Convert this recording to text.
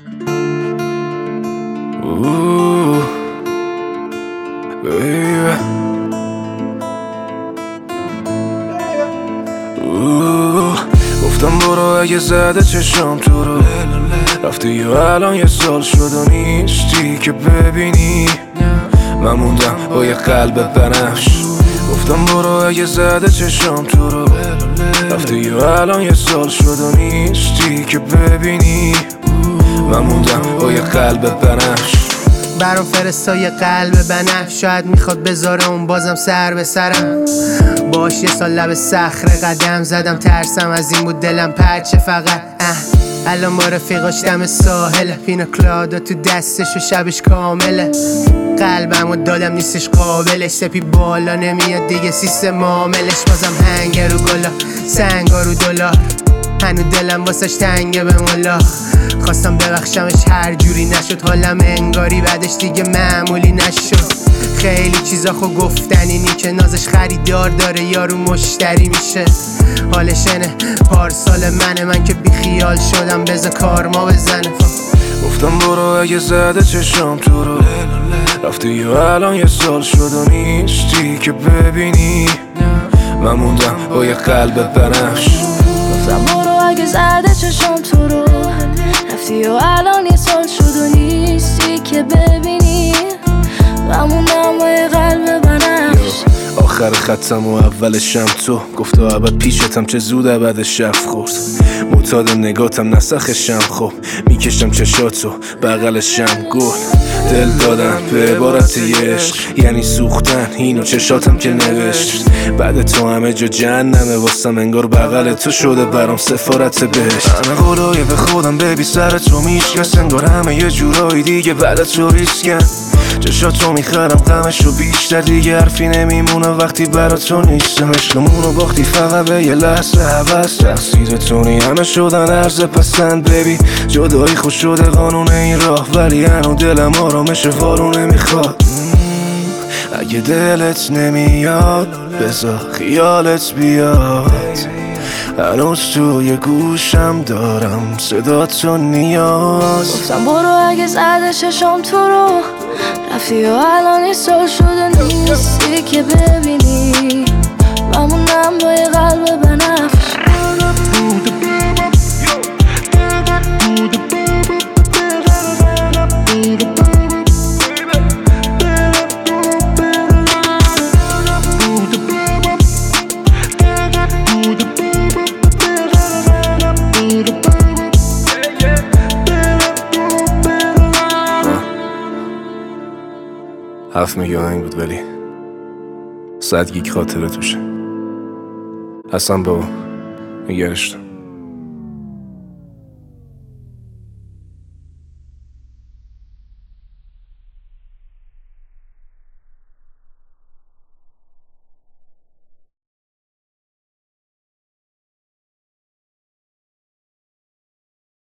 گفتم برو اگه زده چشم تو رو، رفتی و الان یه سال شد و نیستی که ببینی. من موندم با یه قلب بنفش. گفتم برو اگه زده چشم تو رو، رفتی و الان یه سال شد و نیستی که ببینی. من موندم با یه قلب بنفش. برام فرستا یه قلب بنفش. شاید میخواد بذاره اون بازم سر به سرم. باش یه سال لب صخره قدم زدم، ترسم از این بود دلم پرچه فقط. الان با رفیقاش دم ساحل، پینا کلادا تو دستش و شبش کامله. قلبمو دادم نیستش قابلش، سپی بالا نمیاد دیگه سیستم معاملش. بازم هنگ رو گلا، سنگا رو دلار، هنو دلم واسش تنگه به مولا. خواستم ببخشمش هر جوری نشد، حالم انگاری بعدش دیگه معمولی نشد. خیلی چیزا خو گفتنی نی که نازش خریدار داره یارو مشتری میشه. حالش اینه پارسال من که بیخیال شدم بذار کارما بزنه. گفتم برو اگه زده چشم تو رو، رفتی و الان یه سال شد و نیستی که ببینی. من موندم با یه قلب بنفش. گفتم برو اگه زده چشم تو رو، رفتی و الان یه سال شد و نیستی که ببینی. من موندم با یه قلب بنفش. آخر خطم و اولشم تو، گفتا ابد پیشتم چه زود ابد شب خورد. معتاد نگاتم نسخشم، خب میکشم چشاتو بغلشم. گل دل دادم به عبارت عشق، یعنی سوختن اینو چشاتم که نوشت. بعد تو همه جا جهنمه واسم، انگار بغل تو شده برام سفارت بهشت. همه قولای به خودم ببی سر تو میشکست، انگار همه یه جورایی دیگه بعد تو ریسکن. چشاتو میخرم غمشو بیشتر، دیگه حرفی نمیمونه وقتی برا تو نیستم. عشقمونو باختی فقط به یه لحظه هوس، تقصیر تونی همه شدن عرض پسند. ببی جدایی خوش شده قانون این راه، ولی هنو دلم آرامش وارونه میخواد. اگه دلت نمیاد بذار خیالت بیاد، هنوز توی گوشم دارم صدا تو نیاز. گفتم برو اگه زده چشم تو رو، رفتی و الان یه سال شده نیستی که ببینی. من موندم با یه قلب بنفش. حرف میگه آهنگ بود ولی 100 گیگ خاطره توشه. حسن بابا نگرش دار.